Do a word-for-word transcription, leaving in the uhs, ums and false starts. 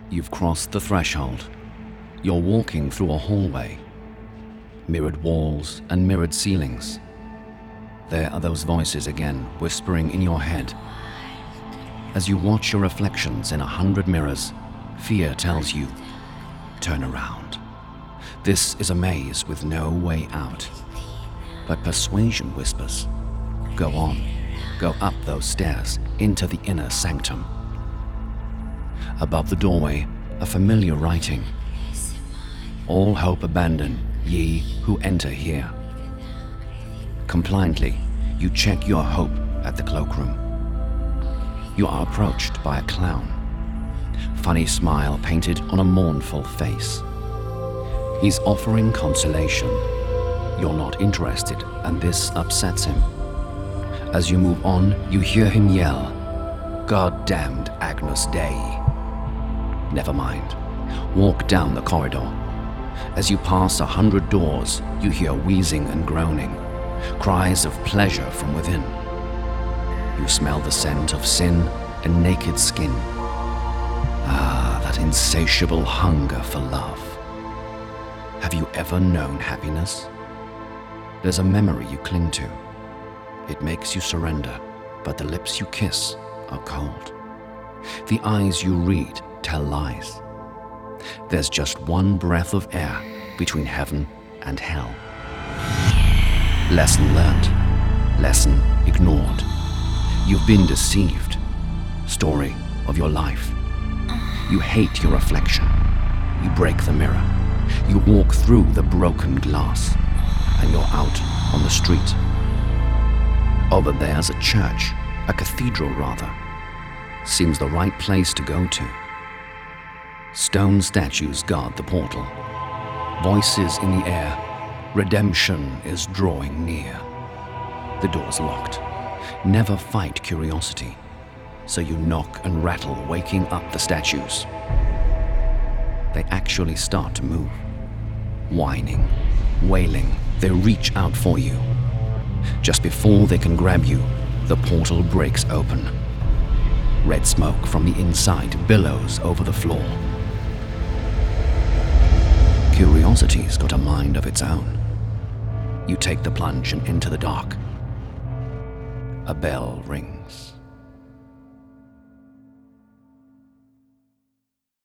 You've crossed the threshold. You're walking through a hallway. Mirrored walls and mirrored ceilings. There are those voices again, whispering in your head. As you watch your reflections in a hundred mirrors, fear tells you, turn around. This is a maze with no way out. But persuasion whispers, go on, go up those stairs into the inner sanctum. Above the doorway, a familiar writing. All hope abandon, ye who enter here. Compliantly, you check your hope at the cloakroom. You are approached by a clown. Funny smile painted on a mournful face. He's offering consolation. You're not interested, and this upsets him. As you move on, you hear him yell, "God-damned Agnus Dei." Never mind. Walk down the corridor. As you pass a hundred doors, you hear wheezing and groaning, cries of pleasure from within. You smell the scent of sin and naked skin. Ah, that insatiable hunger for love. Have you ever known happiness? There's a memory you cling to. It makes you surrender, but the lips you kiss are cold. The eyes you read tell lies. There's just one breath of air between heaven and hell. Lesson learned, lesson ignored. You've been deceived. Story of your life. You hate your reflection. You break the mirror. You walk through the broken glass, and you're out on the street. Over there's a church, a cathedral rather. Seems the right place to go to. Stone statues guard the portal. Voices in the air. Redemption is drawing near. The door's locked. Never fight curiosity. So you knock and rattle, waking up the statues. They actually start to move. Whining, wailing, they reach out for you. Just before they can grab you, the portal breaks open. Red smoke from the inside billows over the floor. Curiosity's got a mind of its own. You take the plunge and enter the dark. A bell rings.